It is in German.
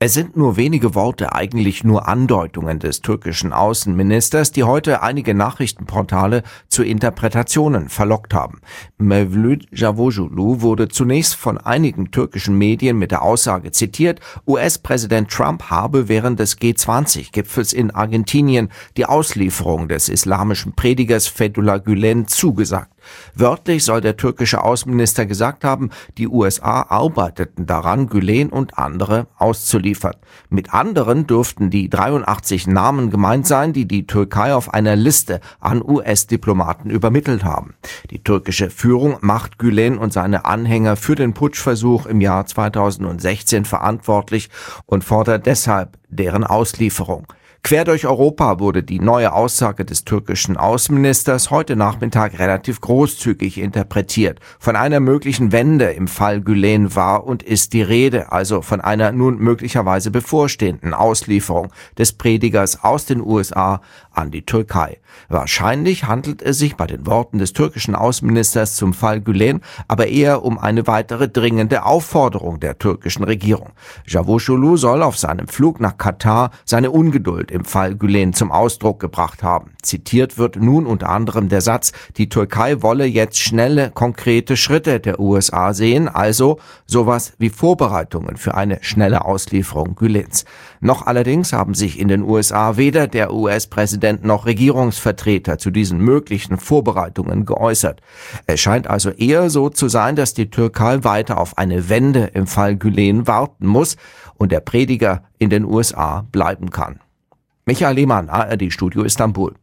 Es sind nur wenige Worte, eigentlich nur Andeutungen des türkischen Außenministers, die heute einige Nachrichtenportale zu Interpretationen verlockt haben. Mevlüt Cavusoglu wurde zunächst von einigen türkischen Medien mit der Aussage zitiert, US-Präsident Trump habe während des G20-Gipfels in Argentinien die Auslieferung des islamischen Predigers Fethullah Gülen zugesagt. Wörtlich soll der türkische Außenminister gesagt haben, die USA arbeiteten daran, Gülen und andere auszuliefern. Mit anderen dürften die 83 Namen gemeint sein, die die Türkei auf einer Liste an US-Diplomaten übermittelt haben. Die türkische Führung macht Gülen und seine Anhänger für den Putschversuch im Jahr 2016 verantwortlich und fordert deshalb deren Auslieferung. Quer durch Europa wurde die neue Aussage des türkischen Außenministers heute Nachmittag relativ großzügig interpretiert. Von einer möglichen Wende im Fall Gülen war und ist die Rede, also von einer nun möglicherweise bevorstehenden Auslieferung des Predigers aus den USA an die Türkei. Wahrscheinlich handelt es sich bei den Worten des türkischen Außenministers zum Fall Gülen aber eher um eine weitere dringende Aufforderung der türkischen Regierung. Cavusoglu soll auf seinem Flug nach Katar seine Ungeduld im Fall Gülen zum Ausdruck gebracht haben. Zitiert wird nun unter anderem der Satz, die Türkei wolle jetzt schnelle, konkrete Schritte der USA sehen, also sowas wie Vorbereitungen für eine schnelle Auslieferung Gülens. Noch allerdings haben sich in den USA weder der US-Präsident noch Regierungsvertreter zu diesen möglichen Vorbereitungen geäußert. Es scheint also eher so zu sein, dass die Türkei weiter auf eine Wende im Fall Gülen warten muss und der Prediger in den USA bleiben kann. Michael Lehmann, ARD Studio Istanbul.